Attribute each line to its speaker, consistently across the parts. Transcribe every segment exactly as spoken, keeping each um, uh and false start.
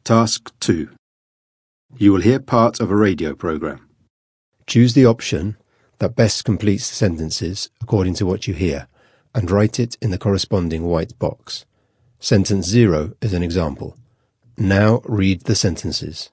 Speaker 1: Task two. You will hear part of a radio program. Choose the option that best completes the sentences according to what you hear and write it in the corresponding white box. Sentence zero is an example. Now read the sentences.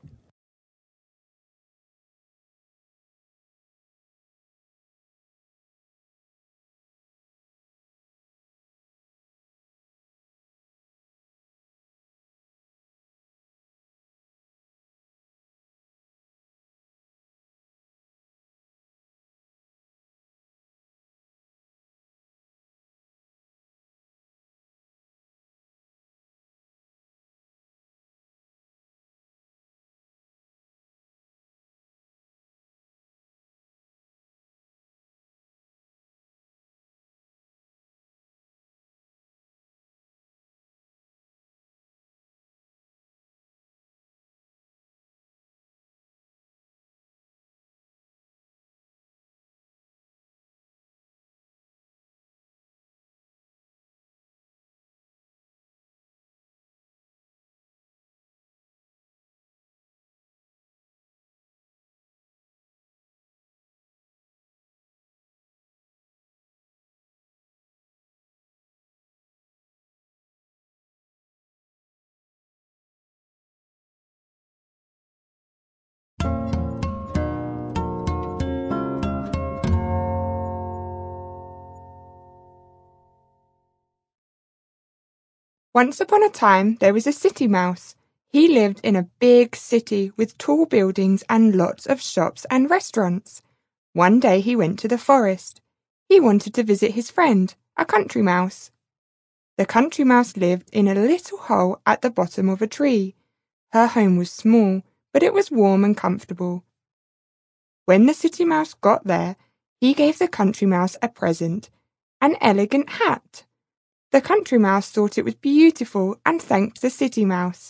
Speaker 2: Once upon a time, there was a city mouse. He lived in a big city with tall buildings and lots of shops and restaurants. One day he went to the forest. He wanted to visit his friend, a country mouse. The country mouse lived in a little hole at the bottom of a tree. Her home was small, but it was warm and comfortable. When the city mouse got there, he gave the country mouse a present, an elegant hat. The country mouse thought it was beautiful and thanked the city mouse.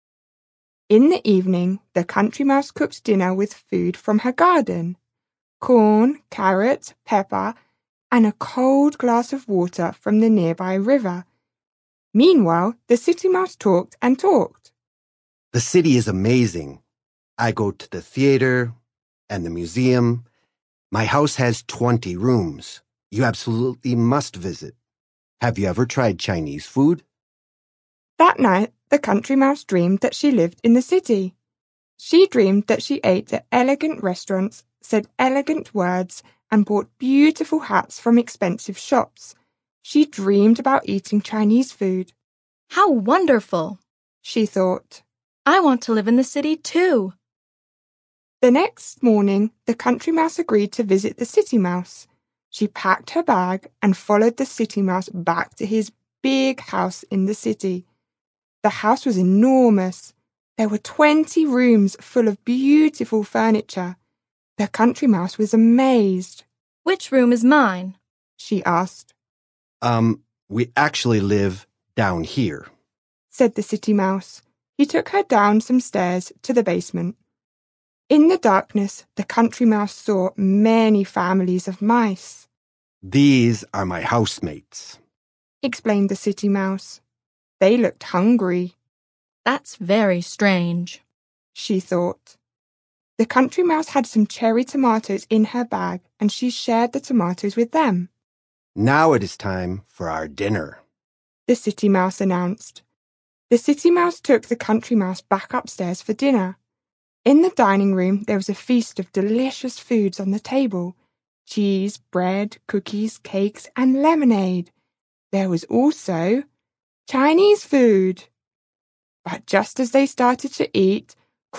Speaker 2: In the evening, the country mouse cooked dinner with food from her garden: corn, carrot, pepper, and a cold glass of water from the nearby river. Meanwhile, the city mouse talked and talked.
Speaker 3: The city is amazing. I go to the theater and the museum. My house has twenty rooms. You absolutely must visit. Have you ever tried Chinese food?
Speaker 2: That night, the country mouse dreamed that she lived in the city. She dreamed that she ate at elegant restaurants, said elegant words, and bought beautiful hats from expensive shops. She dreamed about eating Chinese food.
Speaker 4: How wonderful,
Speaker 2: she thought.
Speaker 4: I want to live in the city too.
Speaker 2: The next morning, the country mouse agreed to visit the city mouse. She packed her bag and followed the city mouse back to his big house in the city. The house was enormous. There were twenty rooms full of beautiful furniture. The country mouse was amazed.
Speaker 4: Which room is mine?
Speaker 2: She asked.
Speaker 3: Um, we actually live down here,
Speaker 2: said the city mouse. He took her down some stairs to the basement. In the darkness, the country mouse saw many families of mice.
Speaker 3: These are my housemates,
Speaker 2: explained the city mouse. They looked hungry.
Speaker 4: That's very strange,
Speaker 2: she thought. The country mouse had some cherry tomatoes in her bag, and she shared the tomatoes with them.
Speaker 3: Now it is time for our dinner,
Speaker 2: the city mouse announced. The city mouse took the country mouse back upstairs for dinner. In the dining room, there was a feast of delicious foods on the table: cheese, bread, cookies, cakes, and lemonade. There was also Chinese food. But just as they started to eat,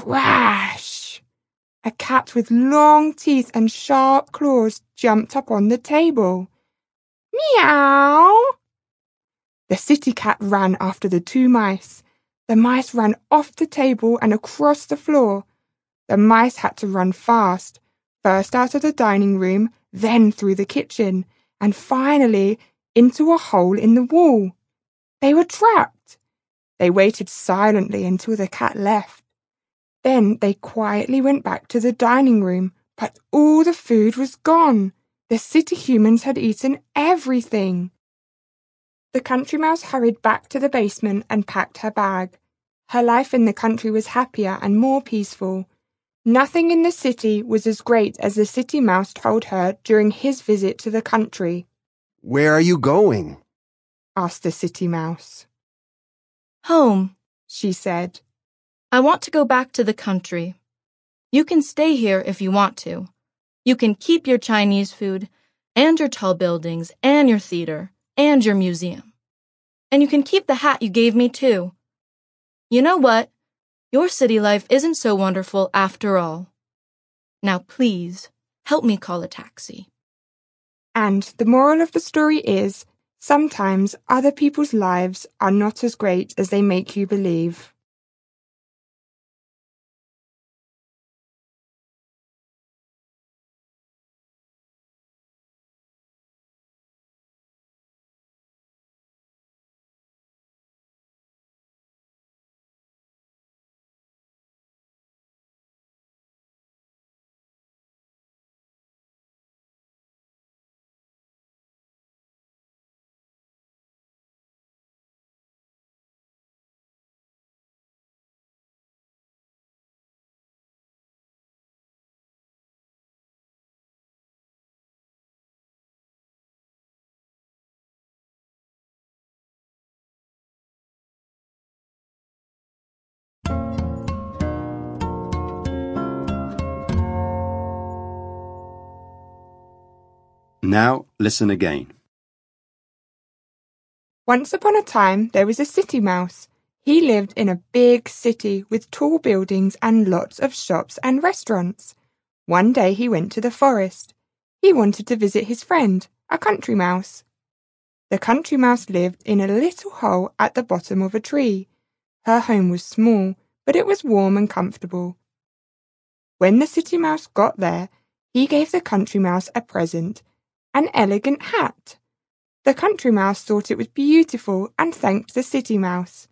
Speaker 2: crash! A cat with long teeth and sharp claws jumped up on the table. Meow! The city cat ran after the two mice. The mice ran off the table and across the floor. The mice had to run fast, first out of the dining room, then through the kitchen, and finally into a hole in the wall. They were trapped. They waited silently until the cat left. Then they quietly went back to the dining room, but all the food was gone. The city humans had eaten everything. The country mouse hurried back to the basement and packed her bag. Her life in the country was happier and more peaceful. Nothing in the city was as great as the City Mouse told her during his visit to the country.
Speaker 3: Where are you going?
Speaker 2: Asked the City Mouse.
Speaker 4: Home,
Speaker 2: she said.
Speaker 4: I want to go back to the country. You can stay here if you want to. You can keep your Chinese food, and your tall buildings, and your theater, and your museum. And you can keep the hat you gave me too. You know what? Your city life isn't so wonderful after all. Now please, help me call a taxi.
Speaker 2: And the moral of the story is, sometimes other people's lives are not as great as they make you believe.
Speaker 1: Now listen again.
Speaker 2: Once upon a time, there was a city mouse. He lived in a big city with tall buildings and lots of shops and restaurants. One day he went to the forest. He wanted to visit his friend, a country mouse. The country mouse lived in a little hole at the bottom of a tree. Her home was small, but it was warm and comfortable. When the city mouse got there, he gave the country mouse a present, an elegant hat. The country mouse thought it was beautiful and thanked the city mouse.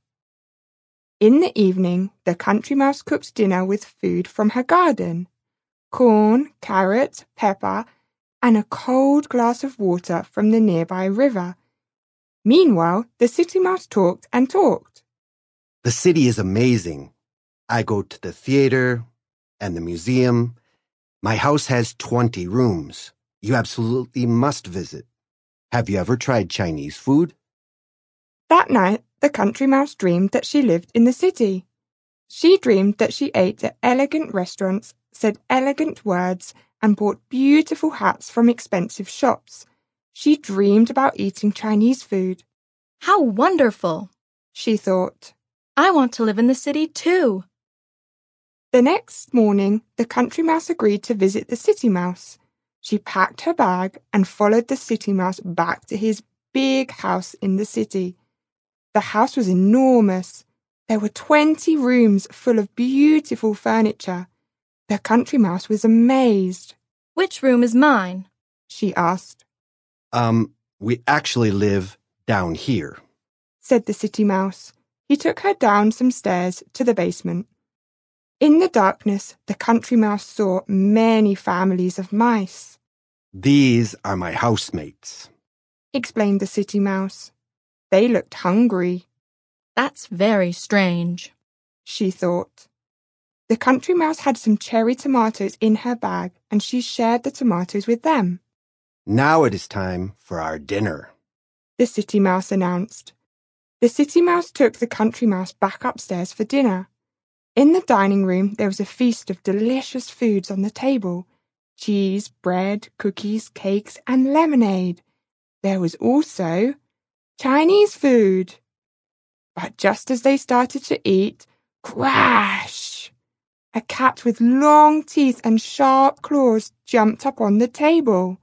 Speaker 2: In the evening, the country mouse cooked dinner with food from her garden: corn, carrot, pepper, and a cold glass of water from the nearby river. Meanwhile, the city mouse talked and talked.
Speaker 3: The city is amazing. I go to the theater and the museum. My house has twenty rooms. You absolutely must visit. Have you ever tried Chinese food?
Speaker 2: That night, the country mouse dreamed that she lived in the city. She dreamed that she ate at elegant restaurants, said elegant words, and bought beautiful hats from expensive shops. She dreamed about eating Chinese food.
Speaker 4: How wonderful,
Speaker 2: she thought.
Speaker 4: I want to live in the city too.
Speaker 2: The next morning, the country mouse agreed to visit the city mouse. She packed her bag and followed the city mouse back to his big house in the city. The house was enormous. There were twenty rooms full of beautiful furniture. The country mouse was amazed.
Speaker 4: Which room is mine?
Speaker 2: She asked.
Speaker 3: Um, we actually live down here,
Speaker 2: said the city mouse. He took her down some stairs to the basement. In the darkness, the country mouse saw many families of mice.
Speaker 3: These are my housemates,
Speaker 2: explained the city mouse. They looked hungry.
Speaker 4: That's very strange,
Speaker 2: she thought. The country mouse had some cherry tomatoes in her bag, and she shared the tomatoes with them.
Speaker 3: Now it is time for our dinner,
Speaker 2: the city mouse announced. The city mouse took the country mouse back upstairs for dinner. In the dining room, there was a feast of delicious foods on the table: cheese, bread, cookies, cakes, and lemonade. There was also Chinese food. But just as they started to eat, crash! A cat with long teeth and sharp claws jumped up on the table.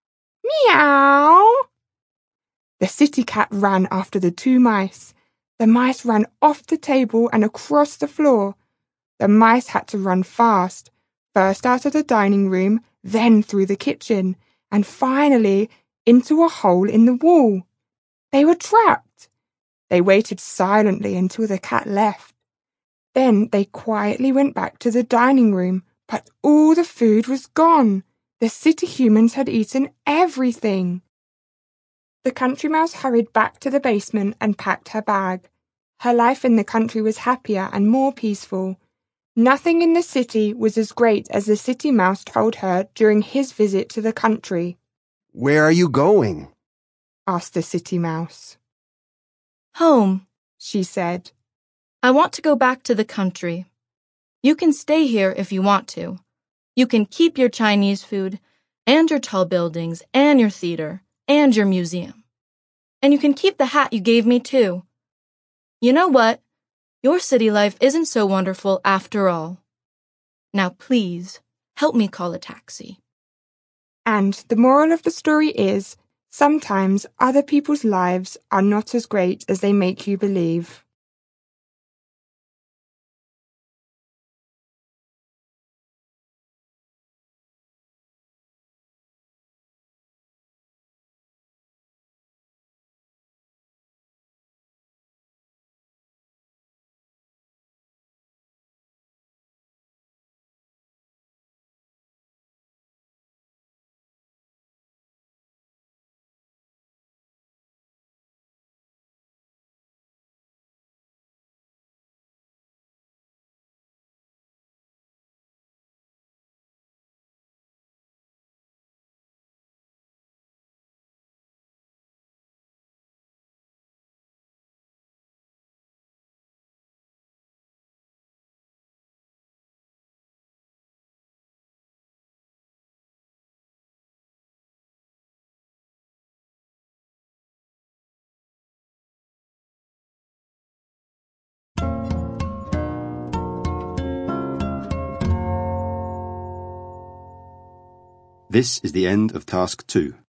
Speaker 2: Meow! The city cat ran after the two mice. The mice ran off the table and across the floor. The mice had to run fast, first out of the dining room, then through the kitchen, and finally into a hole in the wall. They were trapped. They waited silently until the cat left. Then they quietly went back to the dining room, but all the food was gone. The city humans had eaten everything. The country mouse hurried back to the basement and packed her bag. Her life in the country was happier and more peaceful. Nothing in the city was as great as the City Mouse told her during his visit to the country.
Speaker 3: Where are you going?
Speaker 2: Asked the City Mouse.
Speaker 4: Home,
Speaker 2: she said.
Speaker 4: I want to go back to the country. You can stay here if you want to. You can keep your Chinese food, and your tall buildings, and your theater, and your museum. And you can keep the hat you gave me, too. You know what? Your city life isn't so wonderful after all. Now please, help me call a taxi.
Speaker 2: And the moral of the story is, sometimes other people's lives are not as great as they make you believe.
Speaker 1: This is the end of Task two.